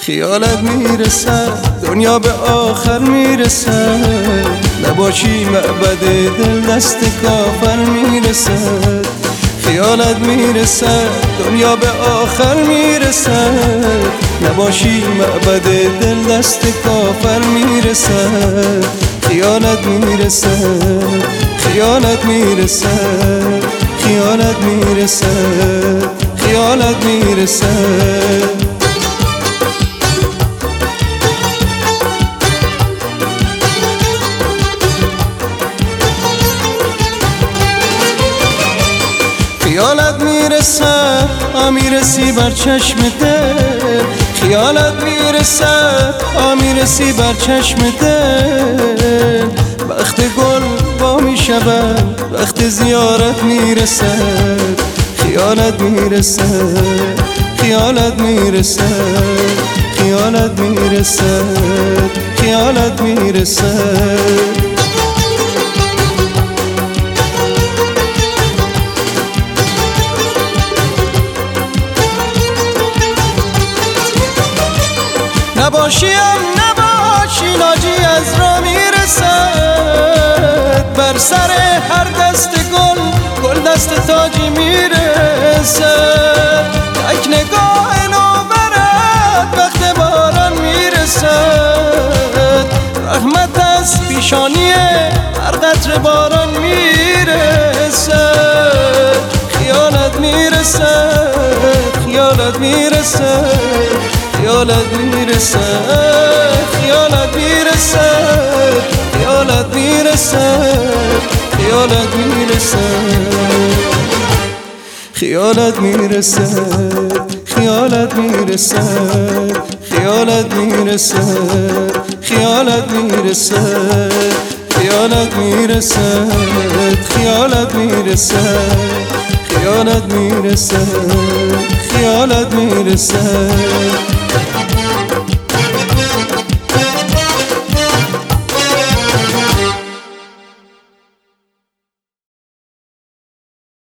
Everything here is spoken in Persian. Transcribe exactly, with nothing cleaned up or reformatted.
خیالت میرسد دنیا به آخر میرسد، نباشی معبد دل دست کافر میرسد. خیالت میرسد دنیا به آخر میرسد، نباشی معبد دل دست کافر میرسد. خیالت میرسد خیالت میرسد خیالت میرسد خیالت میرسد. خیالت میرسد آ میرسی بر چشم دل، خیالت میرسد آ میرسی بر چشم دل. وقت گل وا میشود وقت زیارت میرسد، خیالت میرسد خیالت میرسد خیالت میرسد خیالت میرسد. نباشیم نباشی ناجی از را میرسد، بر سر هر دست گل گل دست تاجی میرسد. یک نگاه نوبرد وقت باران میرسد، رحمت از پیشانی هر قطره باران میرسد. خیالت میرسد خیالت میرسد خیالت میرسد خیالت میرسد خیالت میرسد خیالت میرسد خیالت میرسد خیالت میرسد خیالت میرسد خیالت میرسد خیالت میرسد خیالت میرسد خیالت میرسد خیالت میرسد.